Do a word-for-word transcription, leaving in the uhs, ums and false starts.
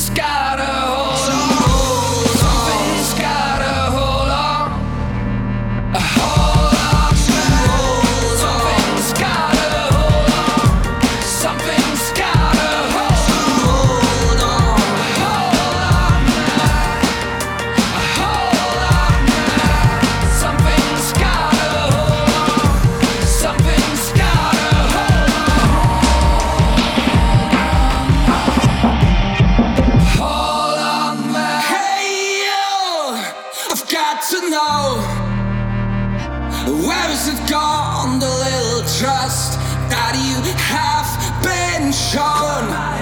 gotta hold on. Something's gotta hold on. Hold on now. Something's gotta hold on. Something's gotta hold on. Hold on now. Hold on now. Something's gotta hold on. Something's gotta hold on now. Hey you, I've got to know, where has it gone, the little trust that you have been shown?